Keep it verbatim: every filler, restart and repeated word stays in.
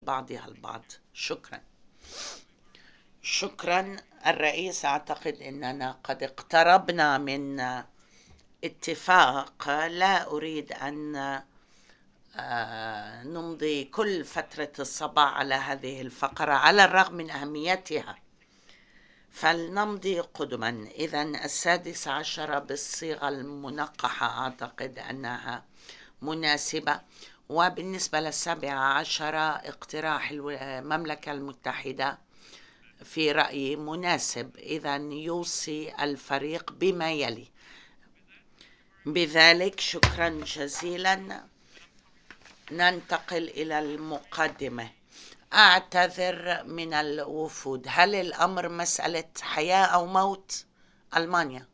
بعضها البعض. شكرا. شكرا الرئيس. أعتقد أننا قد اقتربنا من اتفاق. لا أريد أن نمضي كل فترة الصباح على هذه الفقرة على الرغم من أهميتها، فلنمضي قدما. إذن السادس عشر بالصيغة المنقحة أعتقد أنها مناسبة. وبالنسبة للسابع عشر اقتراح المملكة المتحدة في رأيي مناسب. إذن يوصي الفريق بما يلي. بذلك شكرا جزيلا. ننتقل إلى المقدمة. أعتذر من الوفود. هل الأمر مسألة حياة أو موت؟ ألمانيا.